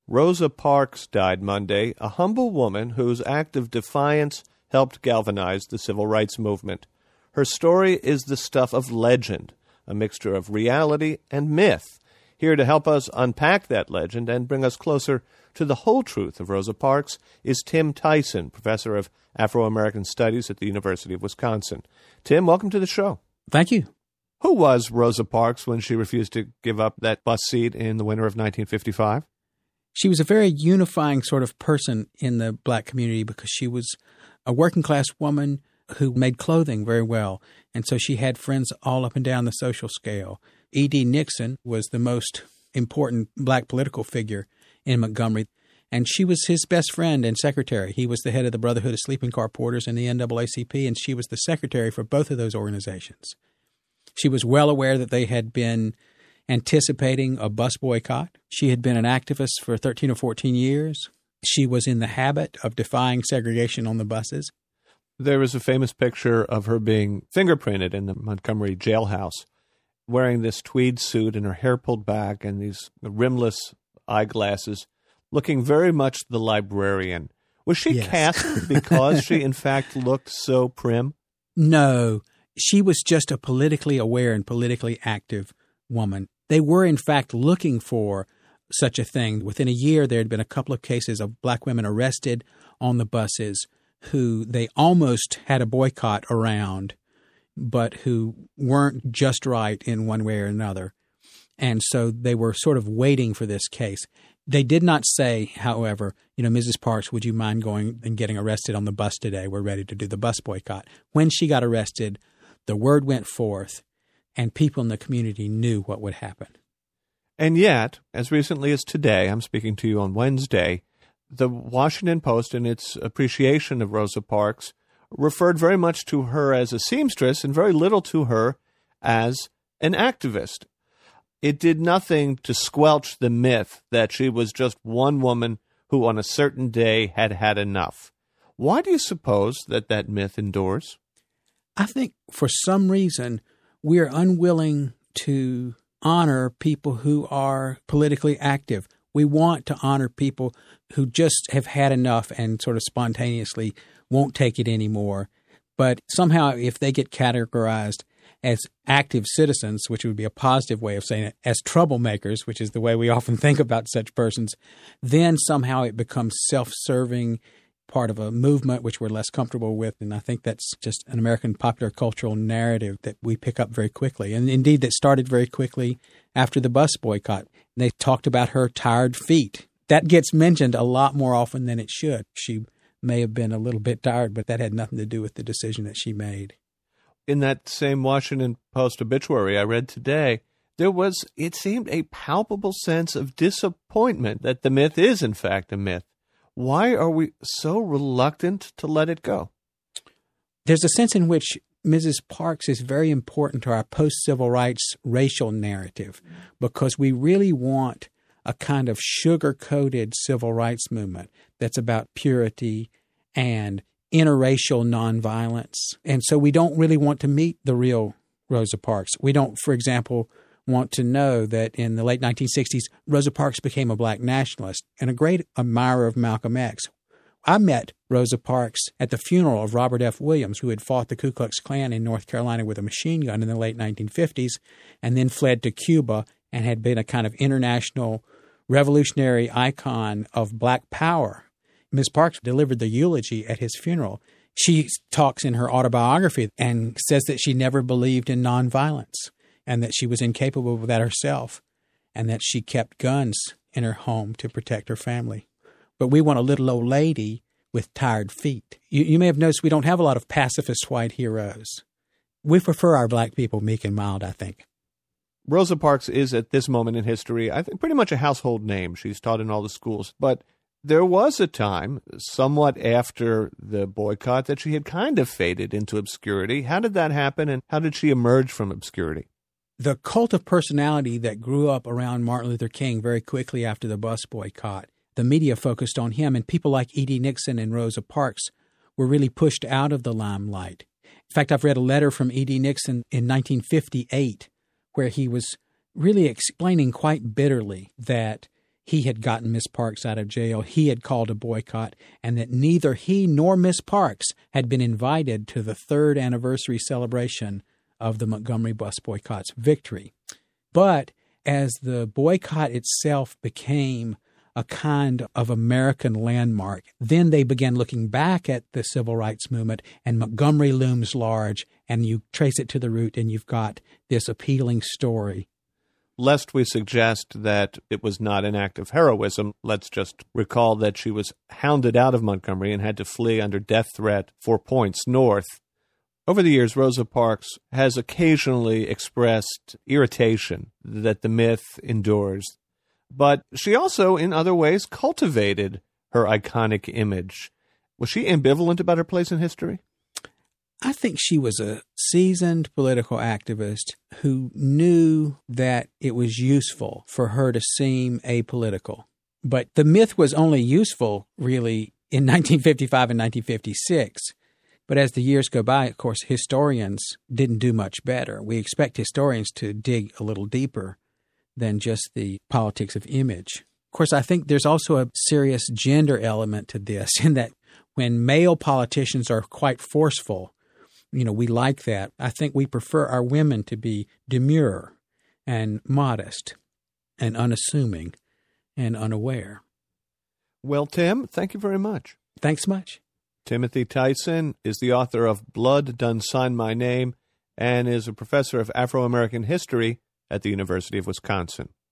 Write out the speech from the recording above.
Rosa Parks died Monday, a humble woman whose act of defiance helped galvanize the civil rights movement. Her story is the stuff of legend, a mixture of reality and myth. Here to help us unpack that legend and bring us closer to the whole truth of Rosa Parks is Tim Tyson, professor of Afro-American Studies at the University of Wisconsin. Tim, welcome to the show. Thank you. Who was Rosa Parks when she refused to give up that bus seat in the winter of 1955? She was a very unifying sort of person in the black community because she was a working-class woman who made clothing very well, and so she had friends all up and down the social scale. E.D. Nixon was the most important black political figure in Montgomery, and she was his best friend and secretary. He was the head of the Brotherhood of Sleeping Car Porters and the NAACP, and she was the secretary for both of those organizations. She was well aware that they had been anticipating a bus boycott. She had been an activist for 13 or 14 years. She was in the habit of defying segregation on the buses. There is a famous picture of her being fingerprinted in the Montgomery jailhouse, wearing this tweed suit and her hair pulled back and these rimless eyeglasses, looking very much the librarian. Was she cast because she, in fact, looked so prim? No, she was just a politically aware and politically active woman. They were, in fact, looking for such a thing. Within a year, there had been a couple of cases of black women arrested on the buses who they almost had a boycott around, but who weren't just right in one way or another. And so they were sort of waiting for this case. They did not say, however, Mrs. Parks, would you mind going and getting arrested on the bus today? We're ready to do the bus boycott. When she got arrested, the word went forth, and people in the community knew what would happen. And yet, as recently as today, I'm speaking to you on Wednesday, the Washington Post, in its appreciation of Rosa Parks, referred very much to her as a seamstress and very little to her as an activist. It did nothing to squelch the myth that she was just one woman who on a certain day had had enough. Why do you suppose that myth endures? I think for some reason we're unwilling to honor people who are politically active. We want to honor people who just have had enough and sort of spontaneously won't take it anymore. But somehow if they get categorized as active citizens, which would be a positive way of saying it, as troublemakers, which is the way we often think about such persons, then somehow it becomes self-serving, part of a movement which we're less comfortable with. And I think that's just an American popular cultural narrative that we pick up very quickly. And indeed, that started very quickly after the bus boycott. They talked about her tired feet. That gets mentioned a lot more often than it should. She may have been a little bit tired, but that had nothing to do with the decision that she made. In that same Washington Post obituary I read today, there was, it seemed, a palpable sense of disappointment that the myth is, in fact, a myth. Why are we so reluctant to let it go? There's a sense in which Mrs. Parks is very important to our post-civil rights racial narrative because we really want a kind of sugar-coated civil rights movement that's about purity and interracial nonviolence. And so we don't really want to meet the real Rosa Parks. We don't, for example, want to know that in the late 1960s, Rosa Parks became a black nationalist and a great admirer of Malcolm X. I met Rosa Parks at the funeral of Robert F. Williams, who had fought the Ku Klux Klan in North Carolina with a machine gun in the late 1950s and then fled to Cuba and had been a kind of international revolutionary icon of black power. Ms. Parks delivered the eulogy at his funeral. She talks in her autobiography and says that she never believed in nonviolence and that she was incapable of that herself and that she kept guns in her home to protect her family. But we want a little old lady with tired feet. You may have noticed we don't have a lot of pacifist white heroes. We prefer our black people meek and mild, I think. Rosa Parks is, at this moment in history, I think pretty much a household name. She's taught in all the schools. But there was a time, somewhat after the boycott, that she had kind of faded into obscurity. How did that happen, and how did she emerge from obscurity? The cult of personality that grew up around Martin Luther King very quickly after the bus boycott, the media focused on him, and people like E.D. Nixon and Rosa Parks were really pushed out of the limelight. In fact, I've read a letter from E.D. Nixon in 1958 where he was really explaining quite bitterly that he had gotten Miss Parks out of jail, he had called a boycott, and that neither he nor Miss Parks had been invited to the 3rd anniversary celebration of the Montgomery bus boycott's victory. But as the boycott itself became a kind of American landmark, then they began looking back at the civil rights movement, and Montgomery looms large, and you trace it to the root, and you've got this appealing story. Lest we suggest that it was not an act of heroism, let's just recall that she was hounded out of Montgomery and had to flee under death threat 4 points north. Over the years, Rosa Parks has occasionally expressed irritation that the myth endures, but she also, in other ways, cultivated her iconic image. Was she ambivalent about her place in history? I think she was a seasoned political activist who knew that it was useful for her to seem apolitical. But the myth was only useful, really, in 1955 and 1956. But as the years go by, of course, historians didn't do much better. We expect historians to dig a little deeper than just the politics of image. Of course, I think there's also a serious gender element to this, in that when male politicians are quite forceful, we like that. I think we prefer our women to be demure and modest and unassuming and unaware. Well, Tim, thank you very much. Thanks much. Timothy Tyson is the author of Blood Done Sign My Name and is a professor of Afro-American history at the University of Wisconsin.